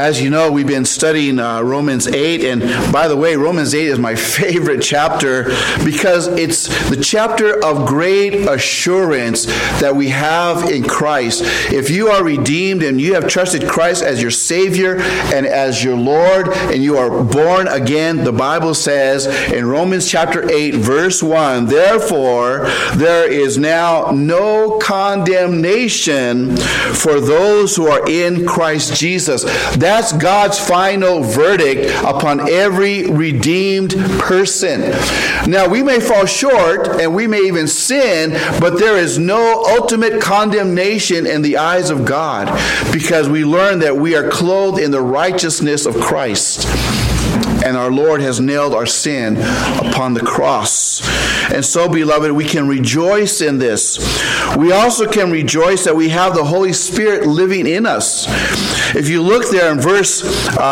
As you know, we've been studying Romans 8, and by the way, Romans 8 is my favorite chapter because it's the chapter of great assurance that we have in Christ. If you are redeemed and you have trusted Christ as your Savior and as your Lord, and you are born again, the Bible says in Romans chapter 8, verse 1, therefore, there is now no condemnation for those who are in Christ Jesus. That's God's final verdict upon every redeemed person. Now, we may fall short and we may even sin, but there is no ultimate condemnation in the eyes of God because we learn that we are clothed in the righteousness of Christ. And our Lord has nailed our sin upon the cross. And so, beloved, we can rejoice in this. We also can rejoice that we have the Holy Spirit living in us. If you look there in verse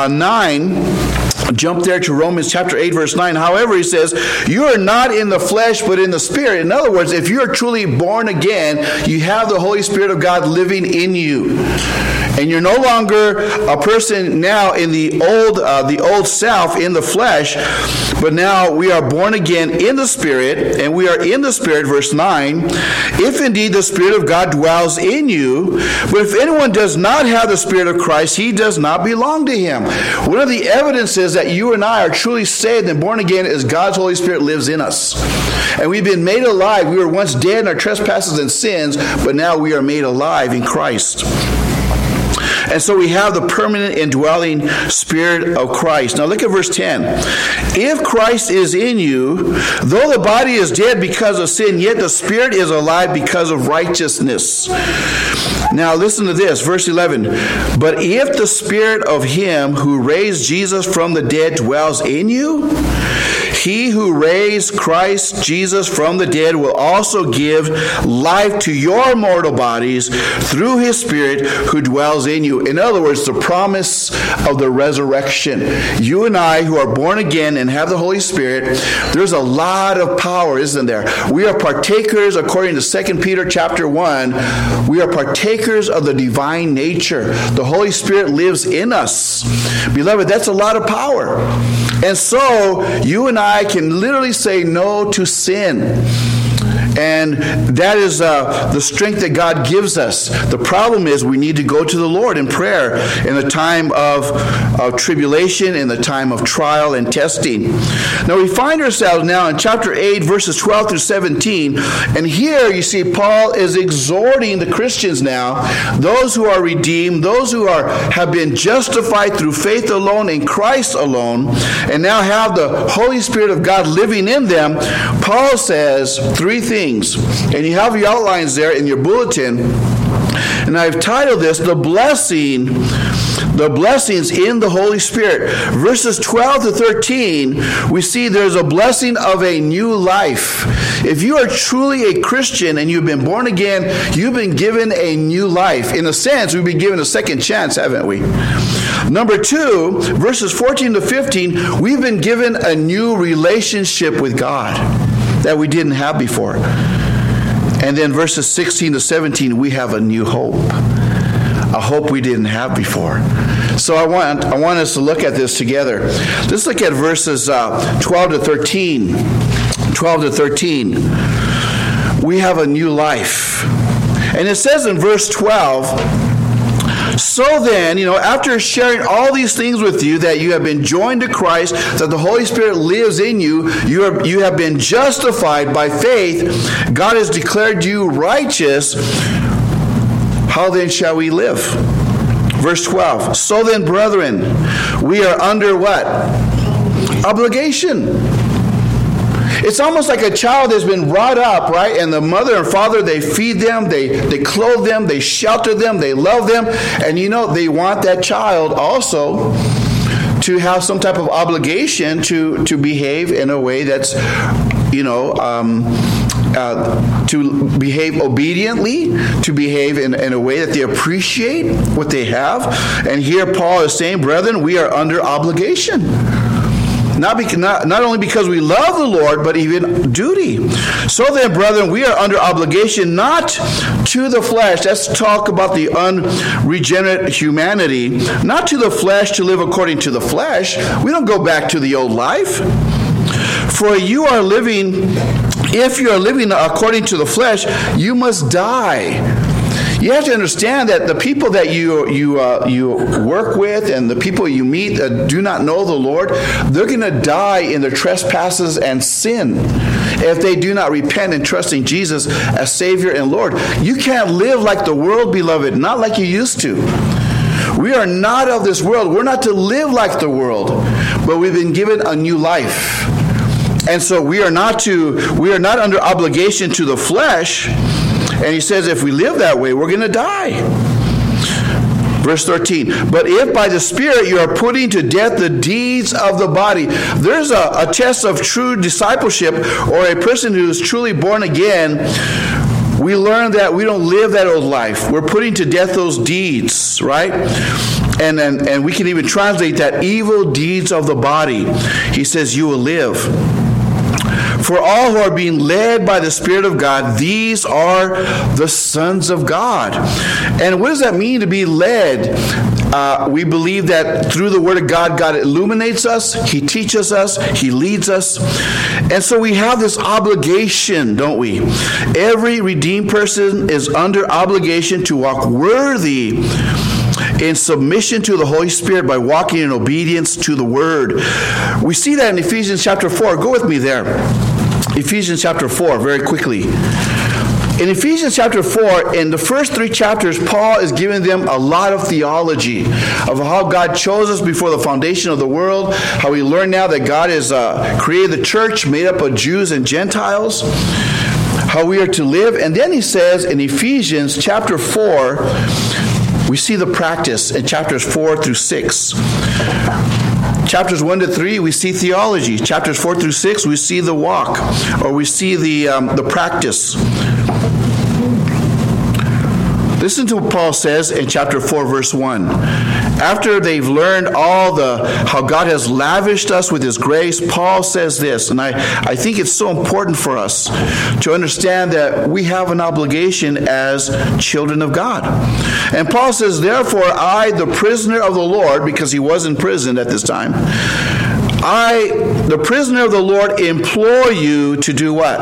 9, jump there to Romans chapter 8, verse 9. However, he says, you are not in the flesh, but in the Spirit. In other words, if you are truly born again, you have the Holy Spirit of God living in you. And you're no longer a person now in the old self, in the flesh, but now we are born again in the Spirit, and we are in the Spirit, verse 9, if indeed the Spirit of God dwells in you. But if anyone does not have the Spirit of Christ, he does not belong to him. One of the evidences that you and I are truly saved and born again is God's Holy Spirit lives in us. And we've been made alive. We were once dead in our trespasses and sins, but now we are made alive in Christ. And so we have the permanent indwelling Spirit of Christ. Now look at verse 10. If Christ is in you, though the body is dead because of sin, yet the Spirit is alive because of righteousness. Now listen to this, verse 11. But if the Spirit of him who raised Jesus from the dead dwells in you, he who raised Christ Jesus from the dead will also give life to your mortal bodies through his Spirit who dwells in you. In other words, the promise of the resurrection. You and I who are born again and have the Holy Spirit, there's a lot of power, isn't there? We are partakers, according to 2 Peter chapter 1, we are partakers of the divine nature. The Holy Spirit lives in us. Beloved, that's a lot of power. And so, you and I can literally say no to sin. And that is the strength that God gives us. The problem is we need to go to the Lord in prayer in the time of tribulation, in the time of trial and testing. Now we find ourselves now in chapter 8, verses 12 through 17. And here you see Paul is exhorting the Christians now, those who are redeemed, those who have been justified through faith alone in Christ alone, and now have the Holy Spirit of God living in them. Paul says three things. And you have your outlines there in your bulletin. And I've titled this, The Blessings in the Holy Spirit. Verses 12 to 13, we see there's a blessing of a new life. If you are truly a Christian and you've been born again, you've been given a new life. In a sense, we've been given a second chance, haven't we? Number 2, verses 14 to 15, we've been given a new relationship with God that we didn't have before. And then verses 16 to 17, we have a new hope. A hope we didn't have before. So I want us to look at this together. Let's look at verses 12 to 13. 12 to 13. We have a new life. And it says in verse 12, so then, after sharing all these things with you, that you have been joined to Christ, that the Holy Spirit lives in you, you have been justified by faith, God has declared you righteous, how then shall we live? Verse 12, so then, brethren, we are under what? Obligation. It's almost like a child has been brought up, right? And the mother and father, they feed them, they clothe them, they shelter them, they love them. And they want that child also to have some type of obligation to behave in a way that's, to behave obediently, to behave in a way that they appreciate what they have. And here Paul is saying, brethren, we are under obligation. Not only because we love the Lord, but even duty. So then, brethren, we are under obligation not to the flesh. Let's talk about the unregenerate humanity. Not to the flesh to live according to the flesh. We don't go back to the old life. For if you are living according to the flesh, you must die. You have to understand that the people that you work with and the people you meet that do not know the Lord, they're going to die in their trespasses and sin if they do not repent and trust in Jesus as Savior and Lord. You can't live like the world, beloved, not like you used to. We are not of this world. We're not to live like the world, but we've been given a new life. And so we are not under obligation to the flesh. And he says if we live that way, we're going to die. Verse 13, but if by the Spirit you are putting to death the deeds of the body. There's a test of true discipleship, or a person who is truly born again. We learn that we don't live that old life. We're putting to death those deeds, right? And we can even translate that evil deeds of the body. He says you will live. For all who are being led by the Spirit of God, these are the sons of God. And what does that mean to be led? We believe that through the Word of God, God illuminates us, He teaches us, He leads us. And so we have this obligation, don't we? Every redeemed person is under obligation to walk worthy in submission to the Holy Spirit by walking in obedience to the Word. We see that in Ephesians chapter 4. Go with me there. Ephesians chapter 4, very quickly. In Ephesians chapter 4, in the first 3 chapters, Paul is giving them a lot of theology of how God chose us before the foundation of the world, how we learn now that God has created the church made up of Jews and Gentiles, how we are to live. And then he says in Ephesians chapter 4, we see the practice in chapters 4 through 6. Chapters 1 to 3, we see theology. Chapters 4 through 6, we see the walk, or we see the practice. Listen to what Paul says in chapter 4, verse 1. After they've learned how God has lavished us with His grace, Paul says this, and I think it's so important for us to understand that we have an obligation as children of God. And Paul says, therefore, I, the prisoner of the Lord, because he was in prison at this time, I, the prisoner of the Lord, implore you to do what?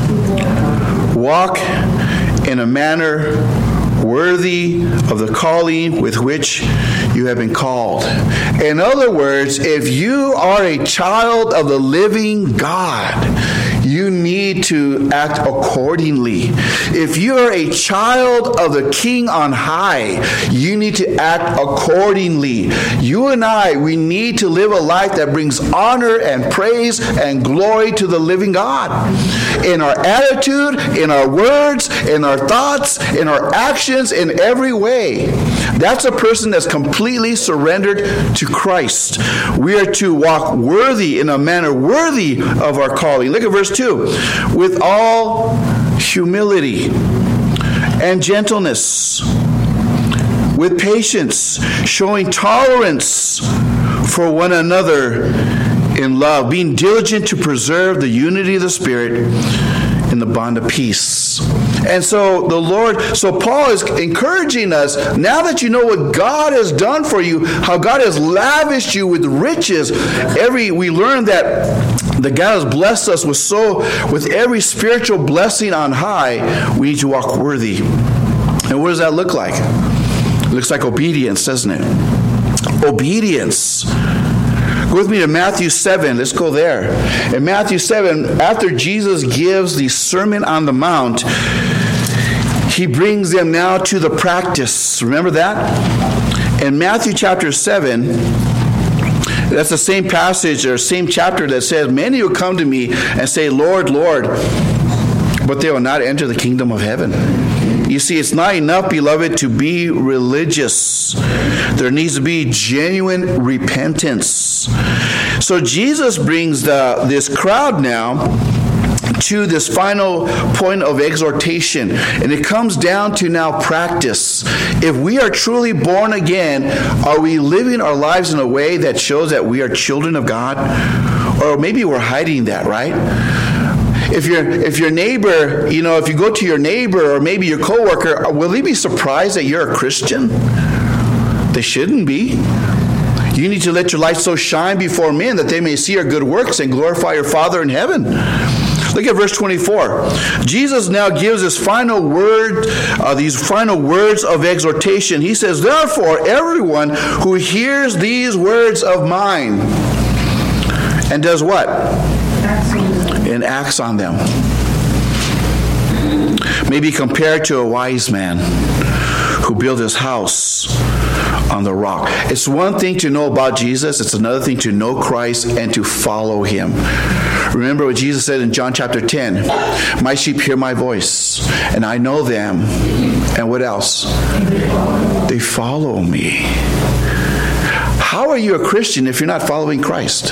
Walk in a manner worthy of the calling with which you have been called. In other words, if you are a child of the living God, you need to act accordingly. If you are a child of the King on high, you need to act accordingly. You and I, we need to live a life that brings honor and praise and glory to the living God. In our attitude, in our words, in our thoughts, in our actions, in every way. That's a person that's completely surrendered to Christ. We are to walk worthy, in a manner worthy of our calling. Look at verse 2. With all humility and gentleness, with patience, showing tolerance for one another in love, being diligent to preserve the unity of the Spirit in the bond of peace. And so Paul is encouraging us, now that you know what God has done for you, how God has lavished you with riches, we learn that God has blessed us with every spiritual blessing on high. We need to walk worthy. And what does that look like? It looks like obedience, doesn't it? Obedience. Go with me to Matthew 7. Let's go there. In Matthew 7, after Jesus gives the Sermon on the Mount, He brings them now to the practice. Remember that? In Matthew chapter 7, that's the same passage or same chapter that says, many will come to me and say, Lord, Lord, but they will not enter the kingdom of heaven. You see, it's not enough, beloved, to be religious. There needs to be genuine repentance. So Jesus brings this crowd now to this final point of exhortation, and it comes down to now practice. If we are truly born again, are we living our lives in a way that shows that we are children of God? Or maybe we're hiding that, right? If your neighbor, if you go to your neighbor or maybe your coworker, will they be surprised that you're a Christian? They shouldn't be. You need to let your light so shine before men that they may see your good works and glorify your Father in heaven. Look at verse 24. Jesus now gives this final word, these final words of exhortation. He says, therefore, everyone who hears these words of mine and does what? And acts on them may be compared to a wise man who built his house on the rock. It's one thing to know about Jesus. It's another thing to know Christ and to follow him. Remember what Jesus said in John chapter 10. My sheep hear my voice, and I know them. And what else? They follow me. How are you a Christian if you're not following Christ?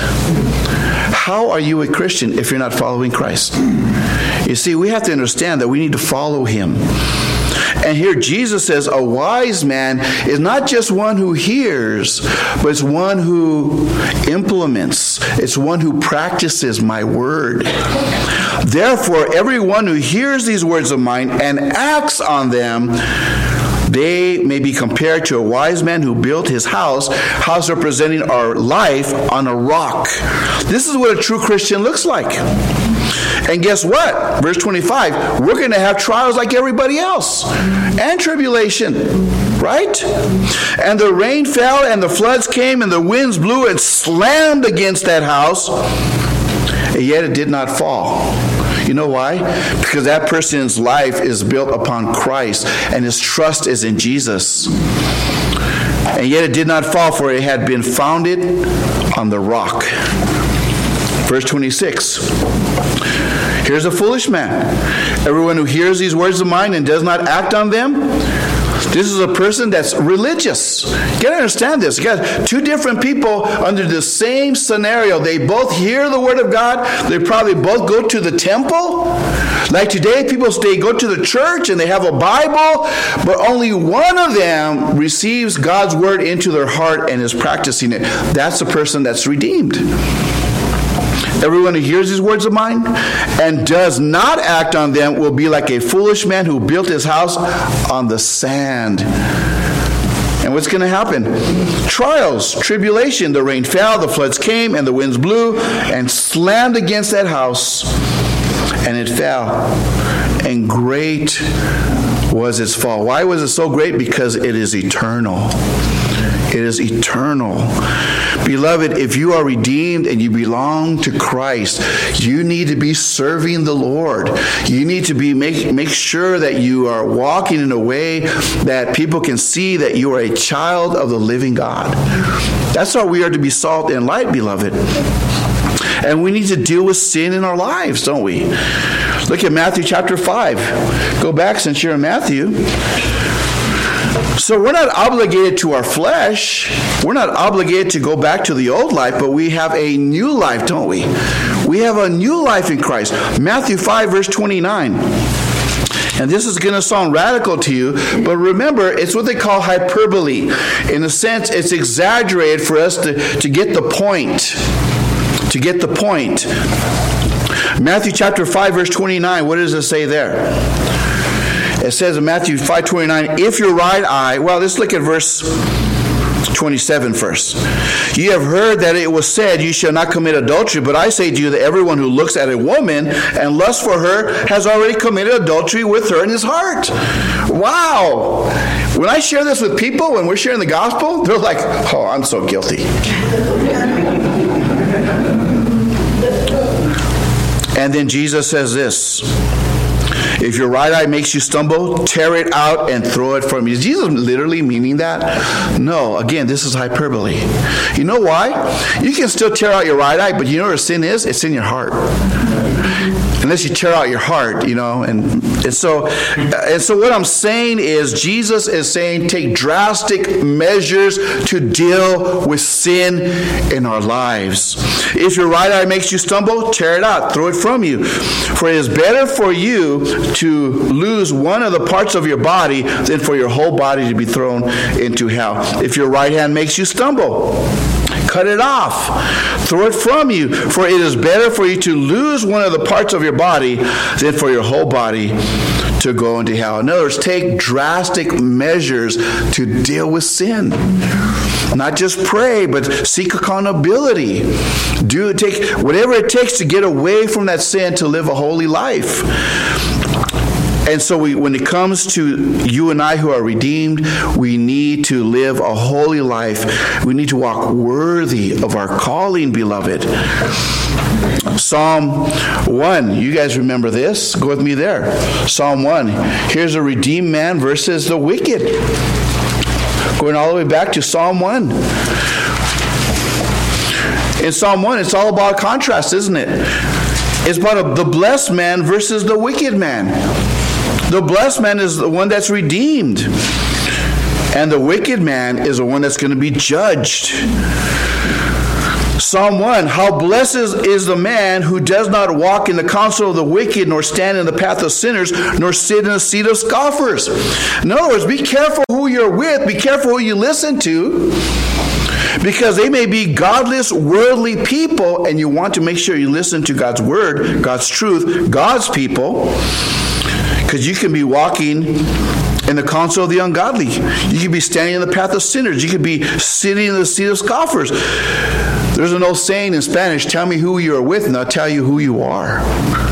How are you a Christian if you're not following Christ? You see, we have to understand that we need to follow him. And here Jesus says a wise man is not just one who hears, but it's one who implements. It's one who practices my word. Therefore, everyone who hears these words of mine and acts on them, they may be compared to a wise man who built his house representing our life, on a rock. This is what a true Christian looks like. And guess what? Verse 25, we're going to have trials like everybody else. And tribulation. Right? And the rain fell, and the floods came, and the winds blew and slammed against that house. And yet it did not fall. You know why? Because that person's life is built upon Christ, and his trust is in Jesus. And yet it did not fall, for it had been founded on the rock. Verse 26. Here's a foolish man. Everyone who hears these words of mine and does not act on them, this is a person that's religious. You got to understand this. You got two different people under the same scenario. They both hear the word of God. They probably both go to the temple. Like today, people go to the church and they have a Bible, but only one of them receives God's word into their heart and is practicing it. That's the person that's redeemed. Everyone who hears these words of mine and does not act on them will be like a foolish man who built his house on the sand. And what's going to happen? Trials, tribulation. The rain fell, the floods came, and the winds blew and slammed against that house. And it fell. And great was its fall. Why was it so great? Because it is eternal. It is eternal. Beloved, if you are redeemed and you belong to Christ, you need to be serving the Lord. You need to make sure that you are walking in a way that people can see that you are a child of the living God. That's how we are to be salt and light, beloved. And we need to deal with sin in our lives, don't we? Look at Matthew chapter 5. Go back since you're in Matthew. So we're not obligated to our flesh. We're not obligated to go back to the old life, but we have a new life, don't we? We have a new life in Christ. Matthew 5, verse 29. And this is going to sound radical to you, but remember, it's what they call hyperbole. In a sense, it's exaggerated for us to get the point. To get the point. Matthew chapter 5, verse 29, what does it say there? It says in Matthew 5:29, if your right eye, well, let's look at verse 27 first. You have heard that it was said, you shall not commit adultery, but I say to you that everyone who looks at a woman and lusts for her has already committed adultery with her in his heart. Wow. When I share this with people, when we're sharing the gospel, they're like, oh, I'm so guilty. And then Jesus says this, if your right eye makes you stumble, tear it out and throw it from you. Is Jesus literally meaning that? No. Again, this is hyperbole. You know why? You can still tear out your right eye, but you know where sin is? It's in your heart. unless you tear out your heart, and so what I'm saying is Jesus is saying take drastic measures to deal with sin in our lives. If your right eye makes you stumble, tear it out, throw it from you. For it is better for you to lose one of the parts of your body than for your whole body to be thrown into hell. If your right hand makes you stumble, cut it off. Throw it from you. For it is better for you to lose one of the parts of your body than for your whole body to go into hell. In other words, take drastic measures to deal with sin. Not just pray, but seek accountability. Take whatever it takes to get away from that sin to live a holy life. And so when it comes to you and I who are redeemed, we need to live a holy life. We need to walk worthy of our calling, beloved. Psalm 1, you guys remember this? Go with me there. Psalm 1, here's a redeemed man versus the wicked. Going all the way back to Psalm 1. In Psalm 1, it's all about contrast, isn't it? It's about the blessed man versus the wicked man. The blessed man is the one that's redeemed. And the wicked man is the one that's going to be judged. Psalm 1, how blessed is the man who does not walk in the counsel of the wicked, nor stand in the path of sinners, nor sit in the seat of scoffers. In other words, be careful who you're with. Be careful who you listen to. Because they may be godless, worldly people, and you want to make sure you listen to God's word, God's truth, God's people. Because you can be walking in the counsel of the ungodly. You could be standing in the path of sinners. You could be sitting in the seat of scoffers. There's an old saying in Spanish, tell me who you are with and I'll tell you who you are.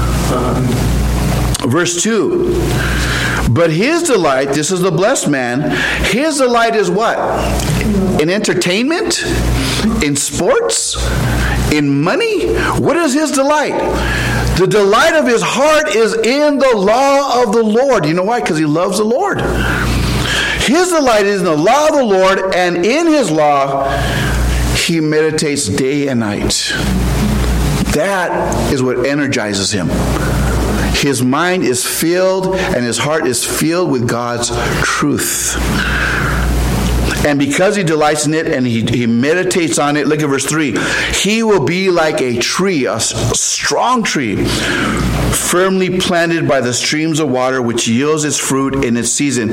Verse 2. But his delight, this is the blessed man, his delight is what? In entertainment? In sports? In money? What is his delight? The delight of his heart is in the law of the Lord. You know why? Because he loves the Lord. His delight is in the law of the Lord, and in his law he meditates day and night. That is what energizes him. His mind is filled and his heart is filled with God's truth. And because he delights in it and he meditates on it, look at verse 3. He will be like a tree, a strong tree, firmly planted by the streams of water, which yields its fruit in its season.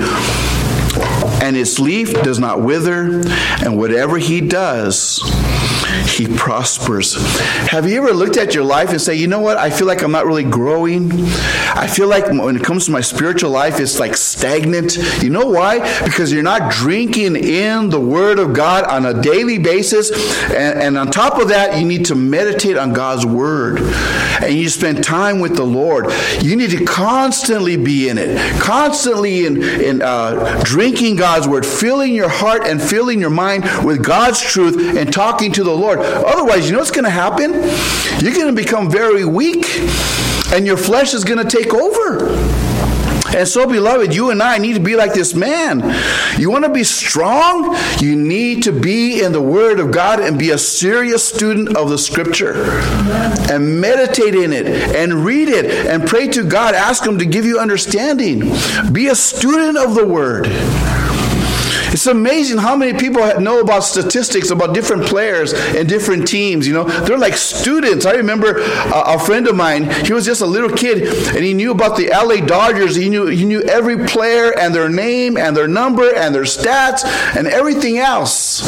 And its leaf does not wither, and whatever he does, he prospers. Have you ever looked at your life and say, you know what, I feel like I'm not really growing. I feel like when it comes to my spiritual life, it's like stagnant. You know why? Because you're not drinking in the Word of God on a daily basis. And on top of that, you need to meditate on God's Word. And you spend time with the Lord. You need to constantly be in it. Constantly in drinking God's Word. Filling your heart and filling your mind with God's truth and talking to the Lord. Otherwise, you know what's going to happen? You're going to become very weak and your flesh is going to take over. And so, beloved, you and I need to be like this man. You want to be strong? You need to be in the Word of God and be a serious student of the Scripture. And meditate in it and read it and pray to God. Ask Him to give you understanding. Be a student of the Word. It's amazing how many people know about statistics about different players and different teams. You know, they're like students. I remember a friend of mine. He was just a little kid, and he knew about the LA Dodgers. He knew every player and their name and their number and their stats and everything else.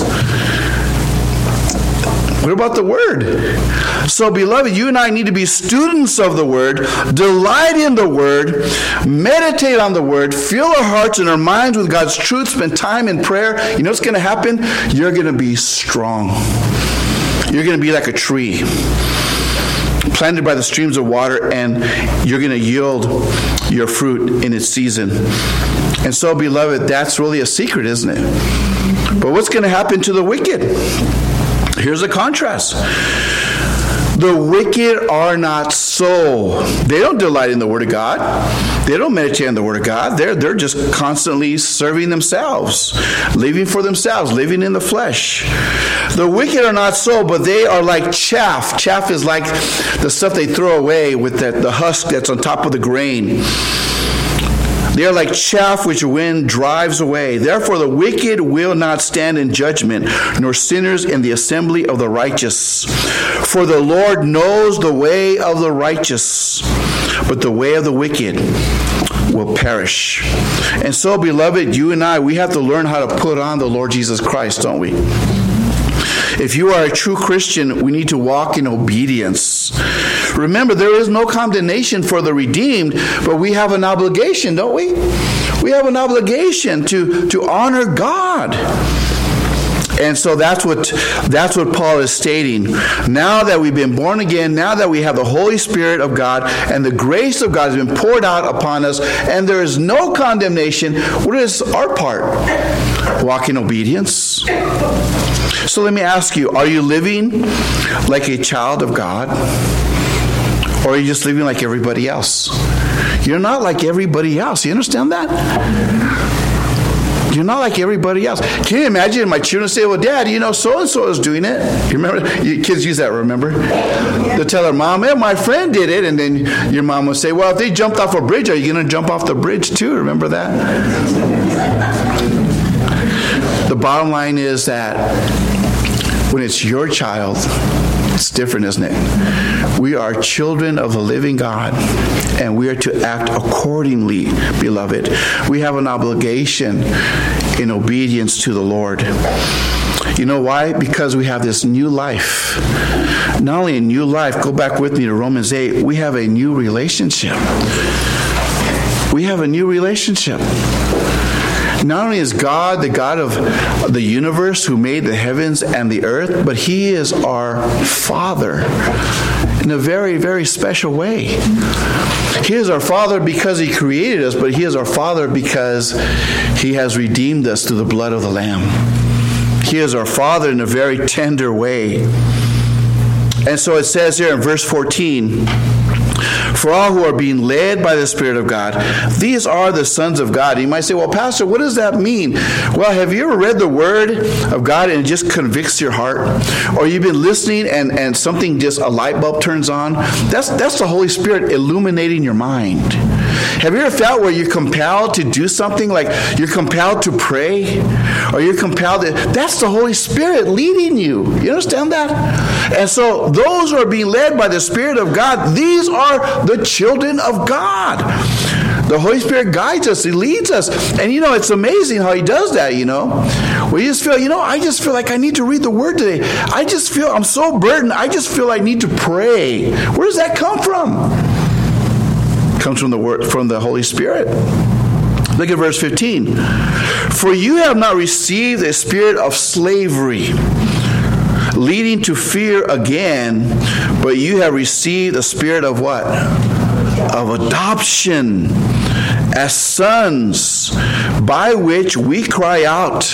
What about the Word? So, beloved, you and I need to be students of the Word, delight in the Word, meditate on the Word, fill our hearts and our minds with God's truth, spend time in prayer. You know what's going to happen? You're going to be strong. You're going to be like a tree planted by the streams of water, and you're going to yield your fruit in its season. And so, beloved, that's really a secret, isn't it? But what's going to happen to the wicked? Here's a contrast. The wicked are not so. They don't delight in the Word of God. They don't meditate on the Word of God. They're just constantly serving themselves, living for themselves, living in the flesh. The wicked are not so, but they are like chaff. Chaff is like the stuff they throw away with the husk that's on top of the grain. They are like chaff which the wind drives away. Therefore the wicked will not stand in judgment, nor sinners in the assembly of the righteous. For the Lord knows the way of the righteous, but the way of the wicked will perish. And so, beloved, you and I, we have to learn how to put on the Lord Jesus Christ, don't we? If you are a true Christian, we need to walk in obedience. Remember, there is no condemnation for the redeemed, but we have an obligation, don't we? We have an obligation to honor God. And so that's what Paul is stating. Now that we've been born again, now that we have the Holy Spirit of God and the grace of God has been poured out upon us, and there is no condemnation, what is our part? Walk in obedience. So let me ask you, are you living like a child of God? Or are you just living like everybody else? You're not like everybody else. You understand that? You're not like everybody else. Can you imagine my children say, well, Dad, so-and-so is doing it. You remember? Kids use that, remember? They'll tell their mom, my friend did it. And then your mom will say, well, if they jumped off a bridge, are you going to jump off the bridge too? Remember that? The bottom line is that when it's your child, it's different, isn't it? We are children of the living God, and we are to act accordingly, beloved. We have an obligation in obedience to the Lord. You know why? Because we have this new life. Not only a new life, go back with me to Romans 8, we have a new relationship. We have a new relationship. Not only is God the God of the universe who made the heavens and the earth, but He is our Father in a very, very special way. He is our Father because He created us, but He is our Father because He has redeemed us through the blood of the Lamb. He is our Father in a very tender way. And so it says here in verse 14, for all who are being led by the Spirit of God, these are the sons of God. You might say, well, Pastor, what does that mean? Well, have you ever read the Word of God and it just convicts your heart? Or you've been listening and something just, a light bulb turns on? That's the Holy Spirit illuminating your mind. Have you ever felt where you're compelled to do something, like you're compelled to pray? Or you're compelled to, that's the Holy Spirit leading you. You understand that? And so those who are being led by the Spirit of God, these are the children of God. The Holy Spirit guides us. He leads us. And it's amazing how He does that, We just feel, I just feel like I need to read the Word today. I just feel I'm so burdened. I just feel I need to pray. Where does that come from? It comes from the Word, from the Holy Spirit. Look at verse 15. For you have not received a spirit of slavery, leading to fear again, but you have received a spirit of what? Of adoption as sons, by which we cry out,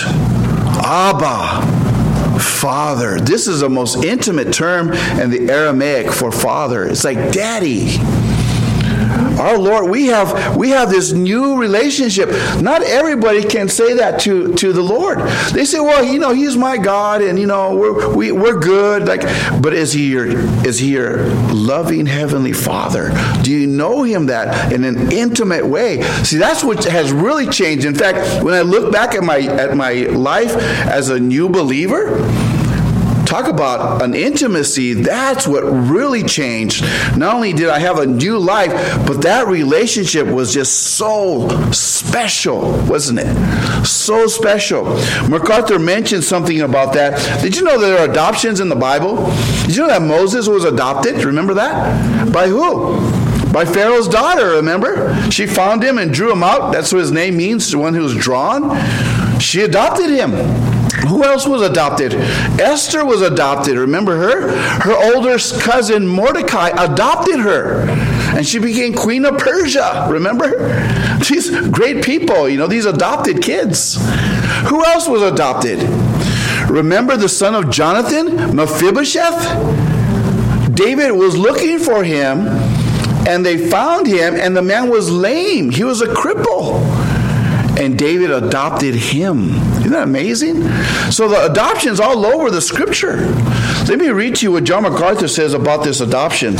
Abba, Father. This is the most intimate term in the Aramaic for father. It's like daddy. Our Lord, we have this new relationship. Not everybody can say that to the Lord. They say, well, He's my God, and we're good. But is He your loving Heavenly Father? Do you know Him that in an intimate way? See, that's what has really changed. In fact, when I look back at my life as a new believer, talk about an intimacy. That's what really changed. Not only did I have a new life, but that relationship was just so special, wasn't it? So special. MacArthur mentioned something about that. Did you know there are adoptions in the Bible? Did you know that Moses was adopted? Remember that? By who? By Pharaoh's daughter, remember? She found him and drew him out. That's what his name means, the one who's drawn. She adopted him. Who else was adopted? Esther was adopted. Remember her? Her older cousin Mordecai adopted her. And she became queen of Persia. Remember? These great people, these adopted kids. Who else was adopted? Remember the son of Jonathan, Mephibosheth? David was looking for him, and they found him, and the man was lame. He was a cripple. And David adopted him. Isn't that amazing? So the adoption is all over the scripture. Let me read to you what John MacArthur says about this adoption.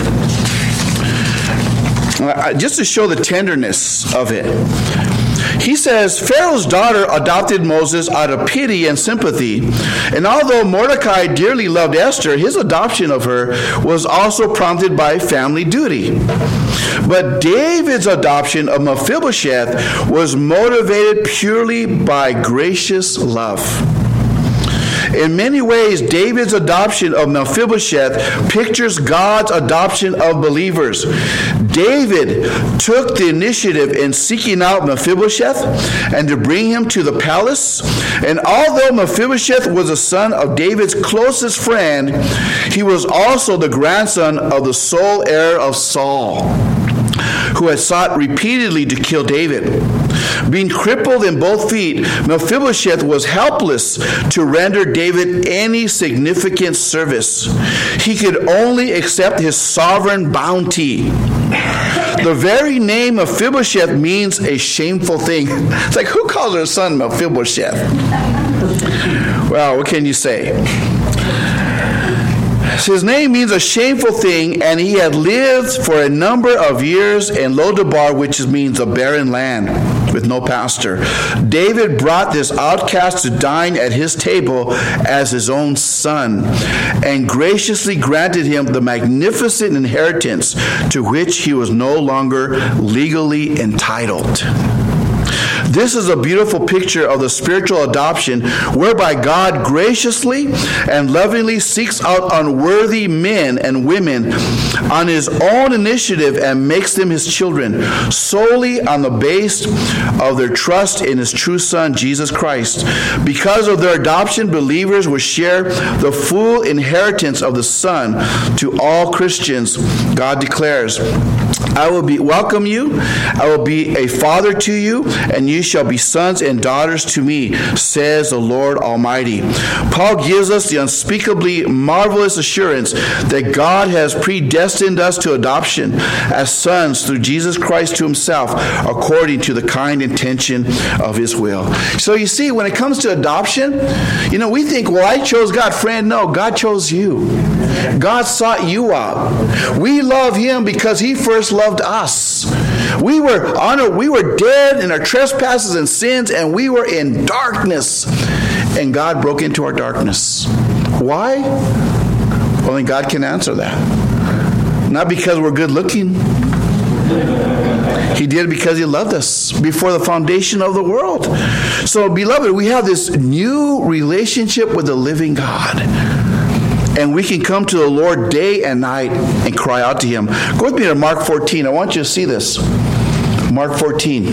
Just to show the tenderness of it. He says, Pharaoh's daughter adopted Moses out of pity and sympathy. And although Mordecai dearly loved Esther, his adoption of her was also prompted by family duty. But David's adoption of Mephibosheth was motivated purely by gracious love. In many ways, David's adoption of Mephibosheth pictures God's adoption of believers. David took the initiative in seeking out Mephibosheth and to bring him to the palace. And although Mephibosheth was the son of David's closest friend, he was also the grandson of the sole heir of Saul, who had sought repeatedly to kill David. Being crippled in both feet, Mephibosheth was helpless to render David any significant service. He could only accept his sovereign bounty. The very name Mephibosheth means a shameful thing. It's like, who calls their son Mephibosheth? Well, what can you say? His name means a shameful thing, and he had lived for a number of years in Lodabar, which means a barren land with no pastor. David brought this outcast to dine at his table as his own son, and graciously granted him the magnificent inheritance to which he was no longer legally entitled. This is a beautiful picture of the spiritual adoption whereby God graciously and lovingly seeks out unworthy men and women on his own initiative and makes them his children solely on the base of their trust in his true Son, Jesus Christ. Because of their adoption, believers will share the full inheritance of the Son to all Christians. God declares, I will welcome you, I will be a father to you, and you shall be sons and daughters to me, says the Lord Almighty. Paul gives us the unspeakably marvelous assurance that God has predestined us to adoption as sons through Jesus Christ to himself, according to the kind intention of his will. So you see, when it comes to adoption, we think, well, I chose God. Friend, no, God chose you. God sought you out. We love him because he first loved us. We were dead in our trespasses and sins, and we were in darkness. And God broke into our darkness. Why? Only God can answer that. Not because we're good looking. He did it because he loved us before the foundation of the world. So, beloved, we have this new relationship with the living God. And we can come to the Lord day and night and cry out to him. Go with me to Mark 14. I want you to see this. Mark 14.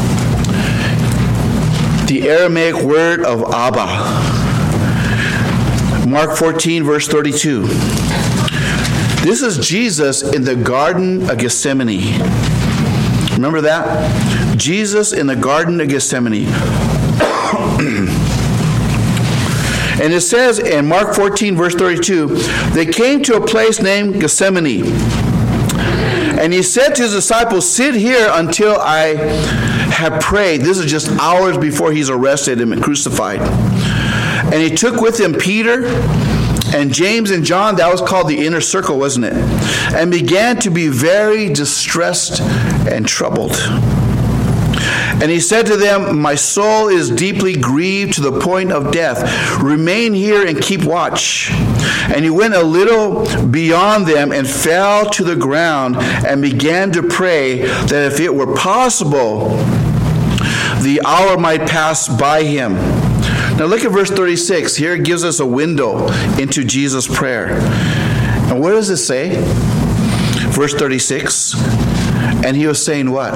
The Aramaic word of Abba. Mark 14, verse 32. This is Jesus in the Garden of Gethsemane. Remember that? Jesus in the Garden of Gethsemane. And it says in Mark 14, verse 32, they came to a place named Gethsemane. And he said to his disciples, sit here until I have prayed. This is just hours before he's arrested and crucified. And he took with him Peter and James and John. That was called the inner circle, wasn't it? And began to be very distressed and troubled. And he said to them, my soul is deeply grieved to the point of death. Remain here and keep watch. And he went a little beyond them and fell to the ground and began to pray that if it were possible, the hour might pass by him. Now look at verse 36. Here it gives us a window into Jesus' prayer. And what does it say? Verse 36. And he was saying what?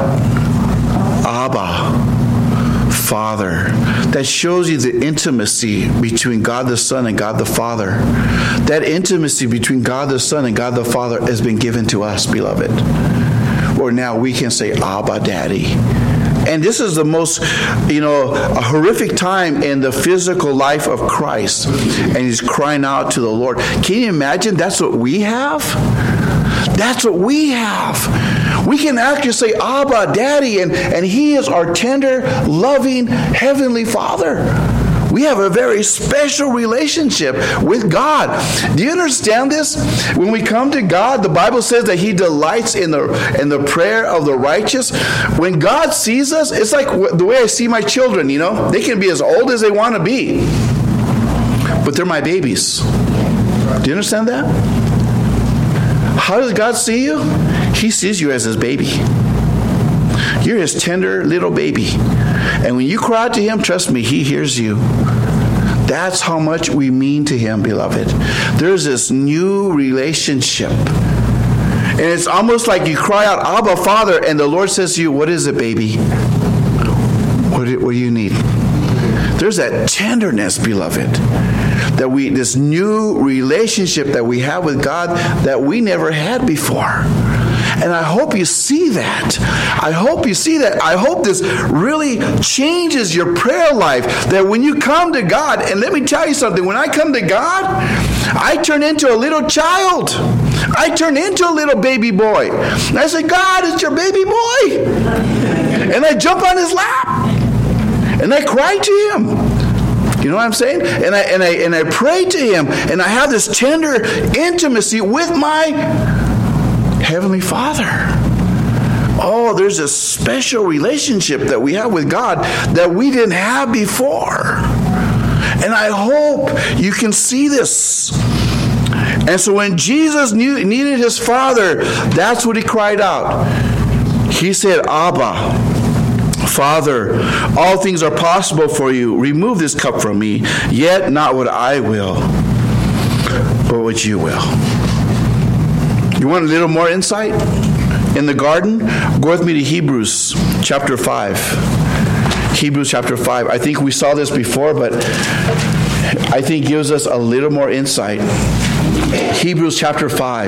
Abba, Father. That shows you the intimacy between God the Son and God the Father. That intimacy between God the Son and God the Father has been given to us, beloved. Or now we can say, Abba, Daddy. And this is the most, a horrific time in the physical life of Christ. And he's crying out to the Lord. Can you imagine that's what we have? That's what we have. We can actually say, Abba, Daddy, and he is our tender, loving, heavenly Father. We have a very special relationship with God. Do you understand this? When we come to God, the Bible says that he delights in the prayer of the righteous. When God sees us, it's like the way I see my children, They can be as old as they want to be, but they're my babies. Do you understand that? How does God see you? He sees you as his baby. You're his tender little baby. And when you cry out to him, trust me, he hears you. That's how much we mean to him, beloved. There's this new relationship. And it's almost like you cry out, Abba, Father, and the Lord says to you, what is it, baby? What do you need? There's that tenderness, beloved, this new relationship that we have with God that we never had before. And I hope you see that. I hope you see that. I hope this really changes your prayer life. That when you come to God, and let me tell you something, when I come to God, I turn into a little child. I turn into a little baby boy. And I say, God, it's your baby boy. And I jump on his lap. And I cry to him. You know what I'm saying? And I pray to him. And I have this tender intimacy with my Heavenly Father. Oh, there's a special relationship that we have with God that we didn't have before. And I hope you can see this. And so when Jesus needed his Father, that's what he cried out. He said, Abba, Father, all things are possible for you. Remove this cup from me, yet not what I will, but what you will. You want a little more insight in the garden? Go with me to Hebrews chapter 5. Hebrews chapter 5. I think we saw this before, but I think gives us a little more insight. Hebrews chapter 5.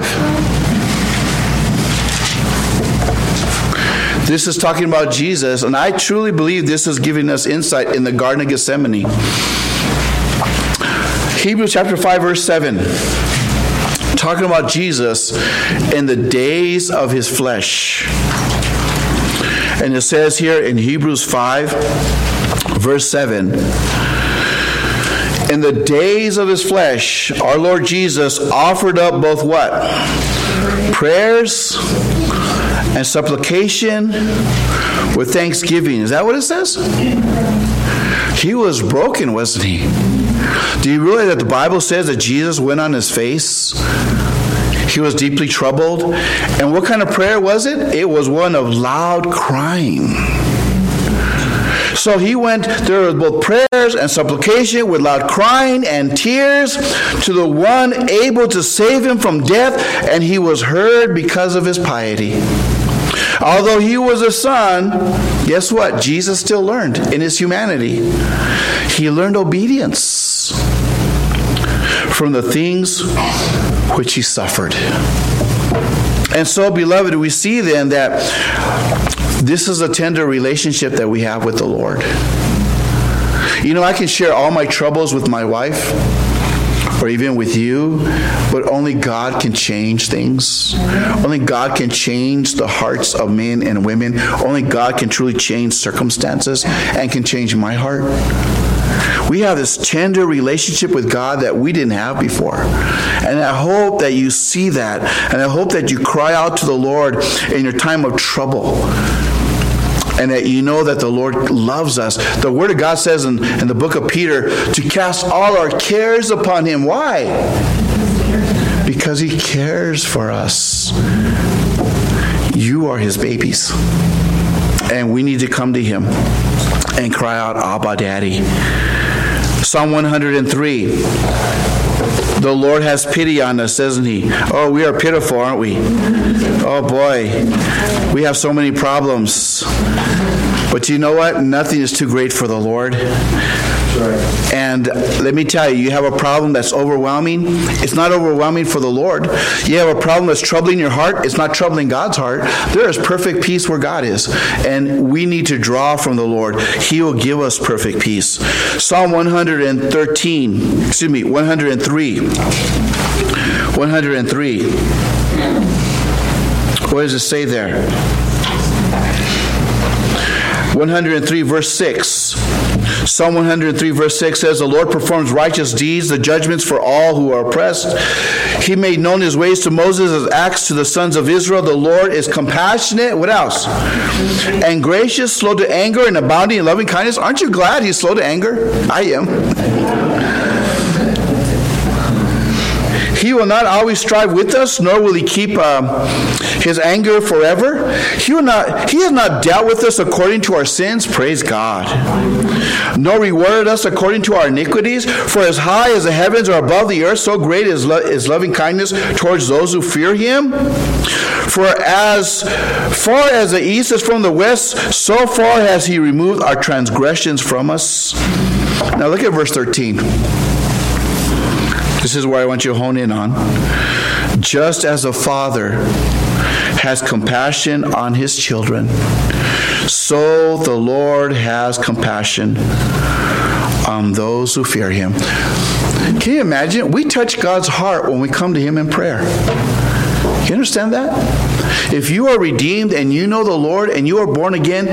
This is talking about Jesus, and I truly believe this is giving us insight in the Garden of Gethsemane. Hebrews chapter 5, verse 7. Talking about Jesus in the days of his flesh. And it says here in Hebrews 5, verse 7, in the days of his flesh, our Lord Jesus offered up both what? Prayers and supplication with thanksgiving. Is that what it says? He was broken, wasn't he? Do you realize that the Bible says that Jesus went on his face? He was deeply troubled. And what kind of prayer was it? It was one of loud crying. So he went, there was both prayers and supplication with loud crying and tears to the one able to save him from death, and he was heard because of his piety. Although he was a son, guess what? Jesus still learned in his humanity. He learned obedience from the things which he suffered. And so, beloved, we see then that this is a tender relationship that we have with the Lord. I can share all my troubles with my wife, or even with you, but only God can change things. Only God can change the hearts of men and women. Only God can truly change circumstances and can change my heart. We have this tender relationship with God that we didn't have before. And I hope that you see that. And I hope that you cry out to the Lord in your time of trouble. And that you know that the Lord loves us. The Word of God says in the book of Peter to cast all our cares upon him. Why? Because he cares for us. You are his babies. And we need to come to him and cry out, Abba, Daddy. Psalm 103. The Lord has pity on us, doesn't he? Oh, we are pitiful, aren't we? Oh, boy. We have so many problems. But you know what? Nothing is too great for the Lord. right. And let me tell you, you have a problem that's overwhelming. It's not overwhelming for the Lord. You have a problem that's troubling your heart. It's not troubling God's heart. There is perfect peace where God is. And we need to draw from the Lord. He will give us perfect peace. Psalm 103. 103. What does it say there? 103 verse 6. Psalm 103 verse 6 says, the Lord performs righteous deeds, the judgments for all who are oppressed. He made known his ways to Moses, his acts to the sons of Israel. The Lord is compassionate. What else? And gracious, slow to anger, and abounding in loving kindness. Aren't you glad he's slow to anger? I am. He will not always strive with us, nor will he keep his anger forever. He has not dealt with us according to our sins, praise God, nor rewarded us according to our iniquities. For as high as the heavens are above the earth, so great is loving kindness towards those who fear him. For as far as the east is from the west, so far has he removed our transgressions from us. Now look at verse 13. This is where I want you to hone in on. Just as a father has compassion on his children, so the Lord has compassion on those who fear him. Can you imagine? We touch God's heart when we come to him in prayer. You understand that? If you are redeemed and you know the Lord and you are born again,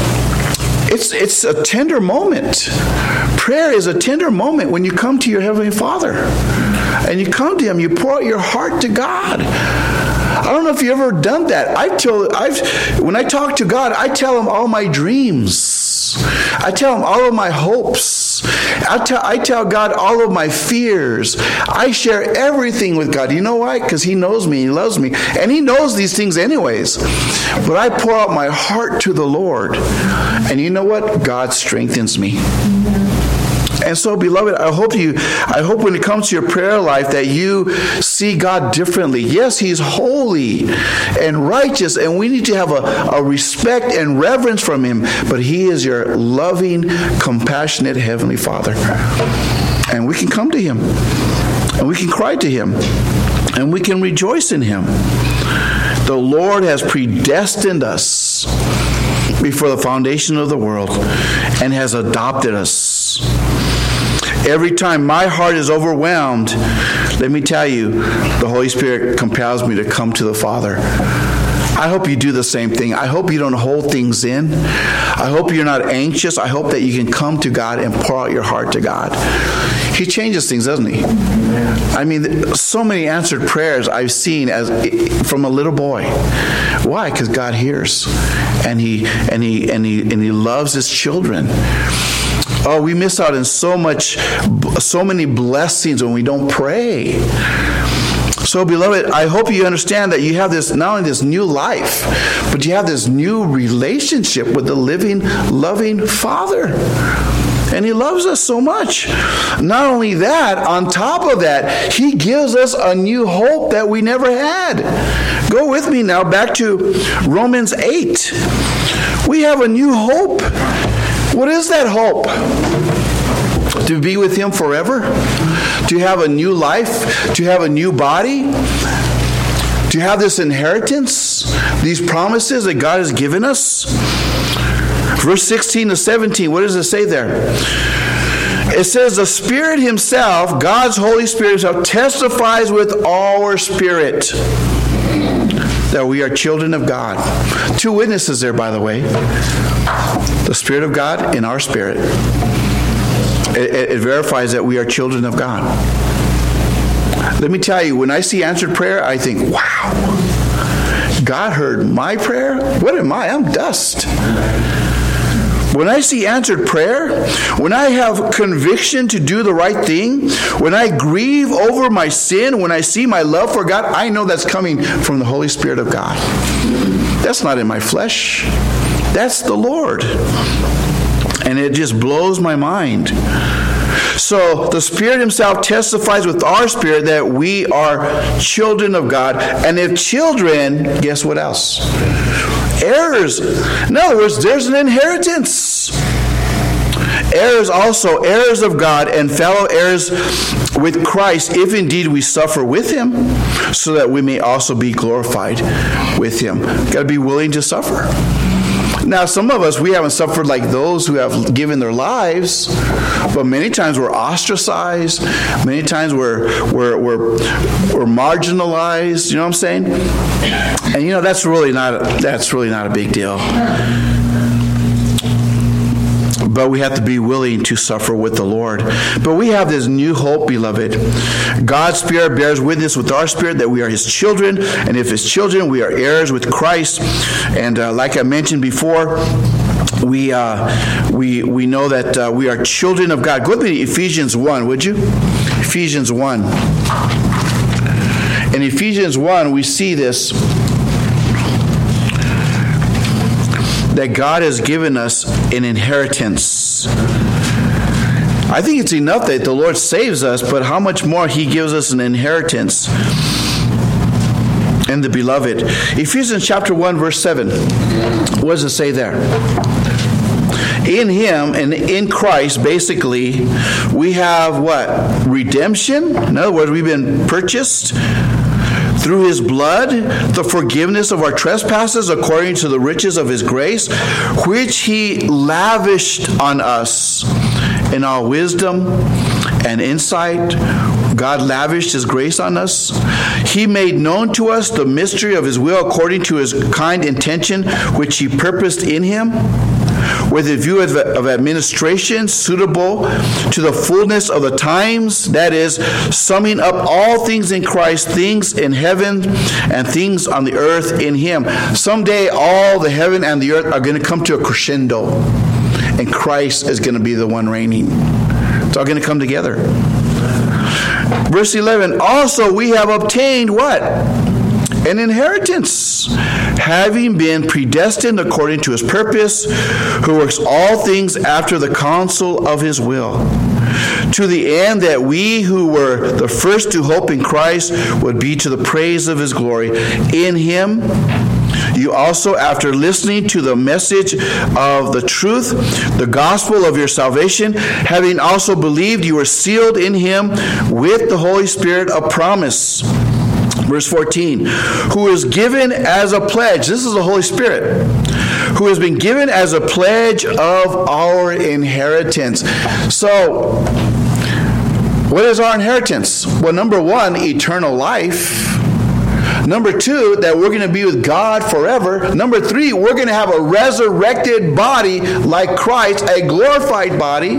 it's a tender moment. Prayer is a tender moment when you come to your Heavenly Father. And you come to him, you pour out your heart to God. I don't know if you've ever done that. When I talk to God, I tell him all my dreams. I tell him all of my hopes. I tell God all of my fears. I share everything with God. You know why? Because he knows me. He loves me. And he knows these things anyways. But I pour out my heart to the Lord. And you know what? God strengthens me. And so, beloved, I hope when it comes to your prayer life that you see God differently. Yes, he's holy and righteous, and we need to have a respect and reverence from him. But he is your loving, compassionate Heavenly Father. And we can come to him, and we can cry to him, and we can rejoice in him. The Lord has predestined us before the foundation of the world and has adopted us. Every time my heart is overwhelmed, let me tell you, the Holy Spirit compels me to come to the Father. I hope you do the same thing. I hope you don't hold things in. I hope you're not anxious. I hope that you can come to God and pour out your heart to God. He changes things, doesn't he? I mean, so many answered prayers I've seen from a little boy. Why? Because God hears, and he loves his children. Oh, we miss out on so many blessings when we don't pray. So, beloved, I hope you understand that you have this, not only this new life, but you have this new relationship with the living, loving Father. And he loves us so much. Not only that, on top of that, he gives us a new hope that we never had. Go with me now back to Romans 8. We have a new hope. What is that hope? To be with him forever? To have a new life? To have a new body? To have this inheritance? These promises that God has given us? Verse 16 to 17, what does it say there? It says, the Spirit himself, God's Holy Spirit himself, testifies with our spirit that we are children of God. Two witnesses there, by the way. The Spirit of God in our spirit. It verifies that we are children of God. Let me tell you, when I see answered prayer, I think, wow, God heard my prayer? What am I? I'm dust. When I see answered prayer, when I have conviction to do the right thing, when I grieve over my sin, when I see my love for God, I know that's coming from the Holy Spirit of God. That's not in my flesh. That's the Lord. And it just blows my mind. So the Spirit himself testifies with our spirit that we are children of God. And if children, guess what else? Heirs. In other words, there's an inheritance. heirs also, heirs of God, and fellow heirs with Christ, if indeed we suffer with him, so that we may also be glorified with him. Got to be willing to suffer. Now, some of us, we haven't suffered like those who have given their lives, but many times we're ostracized. Many times we're marginalized. You know what I'm saying? And that's really not a big deal. But we have to be willing to suffer with the Lord. But we have this new hope, beloved. God's Spirit bears witness with our spirit that we are his children. And if his children, we are heirs with Christ. And like I mentioned before, we know that we are children of God. Go with me to Ephesians 1, would you? Ephesians 1. In Ephesians 1, we see this, that God has given us an inheritance. I think it's enough that the Lord saves us, but how much more he gives us an inheritance in the beloved. Ephesians chapter 1, verse 7. What does it say there? In him and in Christ, basically, we have what? Redemption. In other words, we've been purchased through his blood, the forgiveness of our trespasses according to the riches of his grace, which he lavished on us in all wisdom and insight. God lavished his grace on us. He made known to us the mystery of his will according to his kind intention, which he purposed in him, with a view of administration suitable to the fullness of the times, that is, summing up all things in Christ, things in heaven and things on the earth in him. Someday all the heaven and the earth are going to come to a crescendo, and Christ is going to be the one reigning. It's all going to come together. Verse 11, also we have obtained what? An inheritance, having been predestined according to his purpose, who works all things after the counsel of his will, to the end that we who were the first to hope in Christ would be to the praise of his glory. In him you also, after listening to the message of the truth, the gospel of your salvation, having also believed, you were sealed in him with the Holy Spirit of promise. Verse 14, who is given as a pledge. This is the Holy Spirit, who has been given as a pledge of our inheritance. So, what is our inheritance? Well, number one, eternal life. Number two, that we're going to be with God forever. Number three, we're going to have a resurrected body like Christ, a glorified body.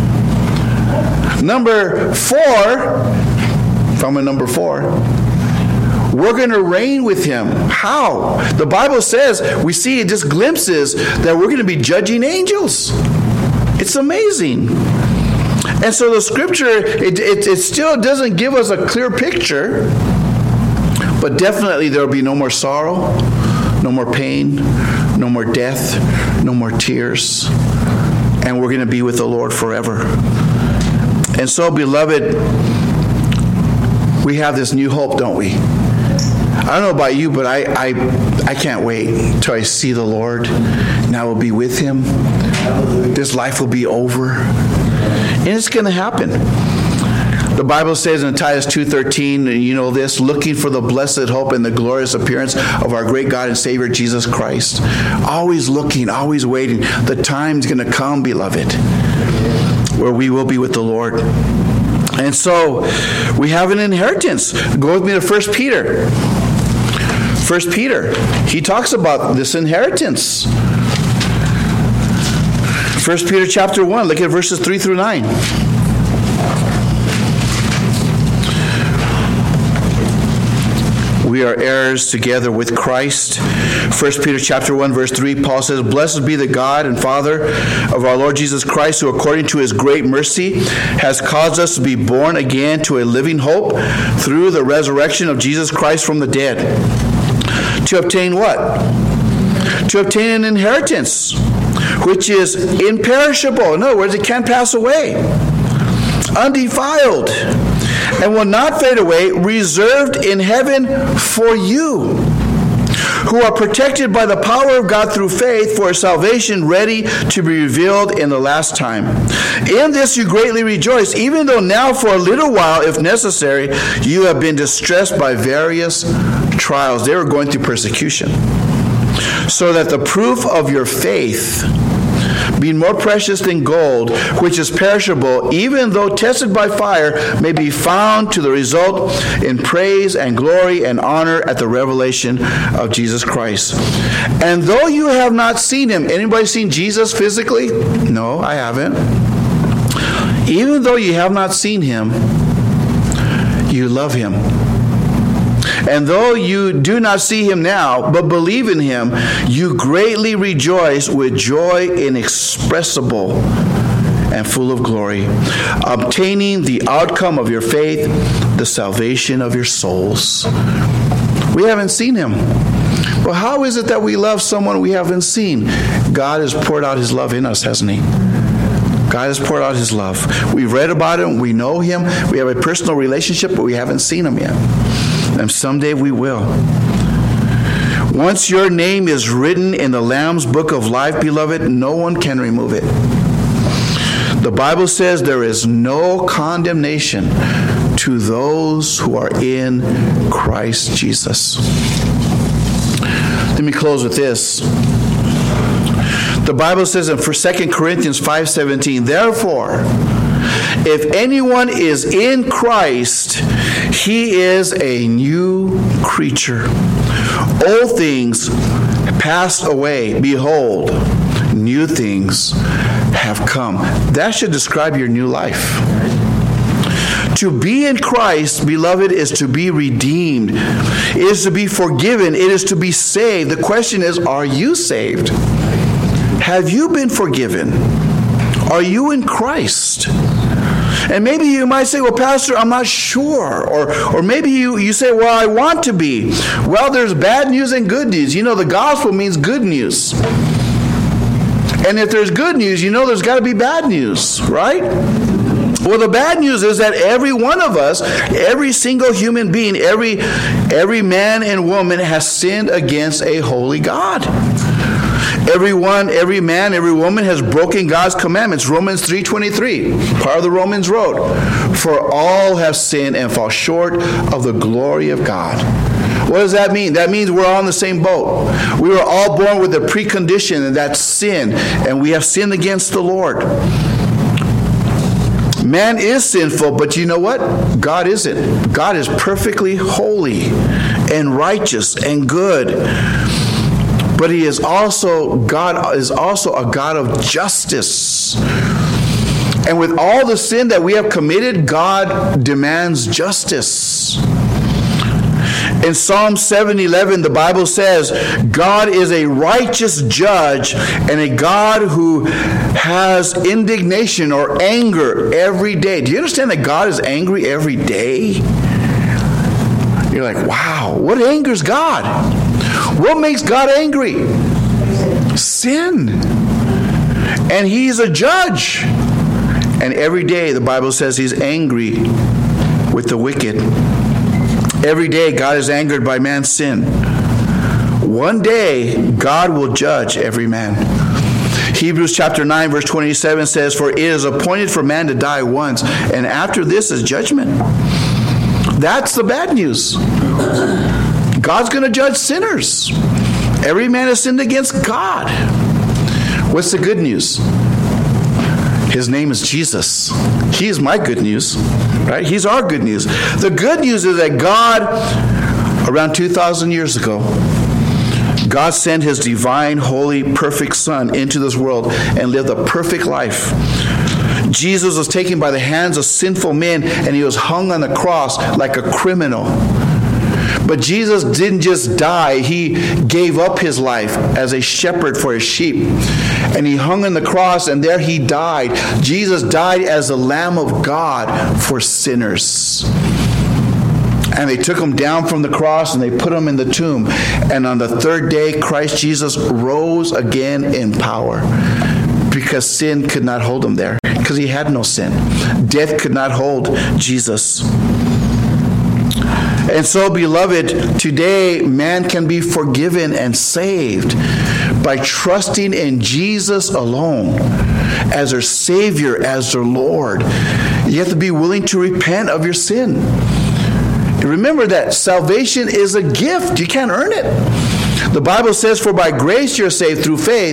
Number four, number four, we're going to reign with him. How? The Bible says, we see just glimpses that we're going to be judging angels. It's amazing. And so the scripture, it still doesn't give us a clear picture, but definitely there will be no more sorrow, no more pain, no more death, no more tears. And we're going to be with the Lord forever. And so, beloved, we have this new hope, don't we? I don't know about you, but I can't wait till I see the Lord, and I will be with him. This life will be over. And it's going to happen. The Bible says in Titus 2:13, you know this, looking for the blessed hope and the glorious appearance of our great God and Savior, Jesus Christ. Always looking, always waiting. The time's going to come, beloved, where we will be with the Lord. And so, we have an inheritance. Go with me to 1 Peter. 1 Peter, he talks about this inheritance. 1 Peter chapter 1, look at verses 3 through 9. We are heirs together with Christ. 1 Peter chapter 1, verse 3, Paul says, blessed be the God and Father of our Lord Jesus Christ, who according to his great mercy has caused us to be born again to a living hope through the resurrection of Jesus Christ from the dead. To obtain what? To obtain an inheritance, which is imperishable. In other words, it can't pass away. Undefiled, and will not fade away, reserved in heaven for you, who are protected by the power of God through faith for salvation ready to be revealed in the last time. In this you greatly rejoice, even though now for a little while, if necessary, you have been distressed by various trials. They were going through persecution. So that the proof of your faith, being more precious than gold, which is perishable, even though tested by fire, may be found to the result in praise and glory and honor at the revelation of Jesus Christ. And though you have not seen him, anybody seen Jesus physically? No, I haven't. Even though you have not seen him, you love him. And though you do not see him now, but believe in him, you greatly rejoice with joy inexpressible and full of glory, obtaining the outcome of your faith, the salvation of your souls. We haven't seen him. Well, how is it that we love someone we haven't seen? God has poured out his love in us, hasn't he? God has poured out his love. We've read about him. We know him. We have a personal relationship, but we haven't seen him yet. And someday we will. Once your name is written in the Lamb's book of life, beloved, no one can remove it. The Bible says there is no condemnation to those who are in Christ Jesus. Let me close with this. The Bible says in 2 Corinthians 5:17, therefore, if anyone is in Christ, he is a new creature. Old things passed away. Behold, new things have come. That should describe your new life. To be in Christ, beloved, is to be redeemed. It is to be forgiven. It is to be saved. The question is, are you saved? Have you been forgiven? Are you in Christ? And maybe you might say, well, Pastor, I'm not sure. Or maybe you say, well, I want to be. Well, there's bad news and good news. You know, the gospel means good news. And if there's good news, you know there's got to be bad news, right? Well, the bad news is that every one of us, every single human being, every man and woman has sinned against a holy God. Everyone, every man, every woman has broken God's commandments. Romans 3:23, part of the Romans Road. For all have sinned and fall short of the glory of God. What does that mean? That means we're all in the same boat. We were all born with a precondition, and that's sin. And we have sinned against the Lord. Man is sinful, but you know what? God isn't. God is perfectly holy and righteous and good. But God is also a God of justice. And with all the sin that we have committed, God demands justice. In Psalm 7:11, the Bible says, God is a righteous judge and a God who has indignation or anger every day. Do you understand that God is angry every day? You're like, wow, what angers God? What makes God angry? Sin. And he's a judge. And every day the Bible says he's angry with the wicked. Every day God is angered by man's sin. One day God will judge every man. Hebrews chapter 9 verse 27 says, for it is appointed for man to die once, and after this is judgment. That's the bad news. God's going to judge sinners. Every man has sinned against God. What's the good news? His name is Jesus. He is my good news, right? He's our good news. The good news is that God, around 2,000 years ago, God sent his divine, holy, perfect Son into this world and lived a perfect life. Jesus was taken by the hands of sinful men, and he was hung on the cross like a criminal. But Jesus didn't just die. He gave up his life as a shepherd for his sheep. And he hung on the cross, and there he died. Jesus died as the Lamb of God for sinners. And they took him down from the cross, and they put him in the tomb. And on the third day, Christ Jesus rose again in power, because sin could not hold him there, because he had no sin. Death could not hold Jesus. And so, beloved, today man can be forgiven and saved by trusting in Jesus alone as their Savior, as their Lord. You have to be willing to repent of your sin. Remember that salvation is a gift. You can't earn it. The Bible says, for by grace you're saved through faith,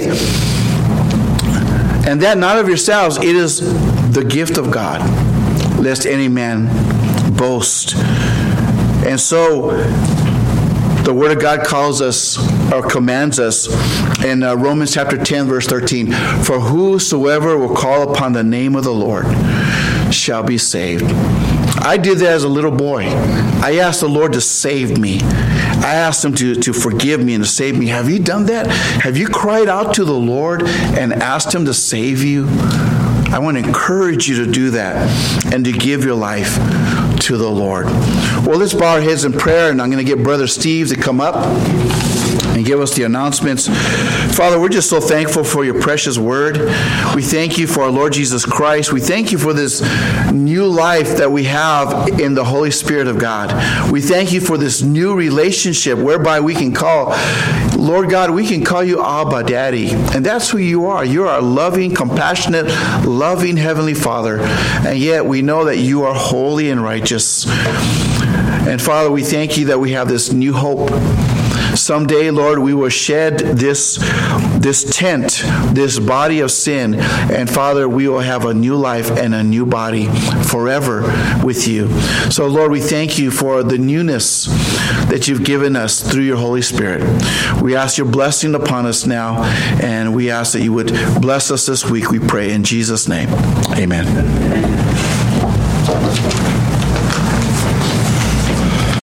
and that not of yourselves, it is the gift of God, lest any man boast. And so the Word of God calls us or commands us in Romans chapter 10, verse 13, for whosoever will call upon the name of the Lord shall be saved. I did that as a little boy. I asked the Lord to save me. I asked Him to forgive me and to save me. Have you done that? Have you cried out to the Lord and asked Him to save you? I want to encourage you to do that and to give your life to the Lord. Well, let's bow our heads in prayer, and I'm going to get Brother Steve to come up and give us the announcements. Father, we're just so thankful for your precious word. We thank you for our Lord Jesus Christ. We thank you for this new life that we have in the Holy Spirit of God. We thank you for this new relationship whereby we can call, Lord God, we can call you Abba, Daddy. And that's who you are. You're our loving, compassionate, loving Heavenly Father. And yet we know that you are holy and righteous. And Father, we thank you that we have this new hope. Someday, Lord, we will shed this tent, this body of sin, and Father, we will have a new life and a new body forever with you. So, Lord, we thank you for the newness that you've given us through your Holy Spirit. We ask your blessing upon us now, and we ask that you would bless us this week, we pray in Jesus' name. Amen.